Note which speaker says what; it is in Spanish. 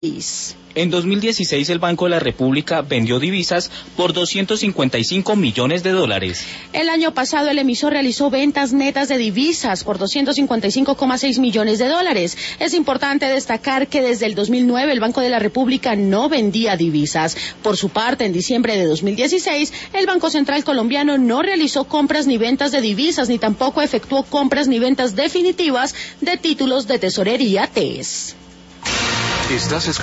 Speaker 1: En 2016 el Banco de la República vendió divisas por $255 millones.
Speaker 2: El año pasado el emisor realizó ventas netas de divisas por $255,6 millones. Es importante destacar que desde el 2009 el Banco de la República no vendía divisas. Por su parte, en diciembre de 2016, el Banco Central Colombiano no realizó compras ni ventas de divisas, ni tampoco efectuó compras ni ventas definitivas de títulos de tesorería TES.
Speaker 3: Estás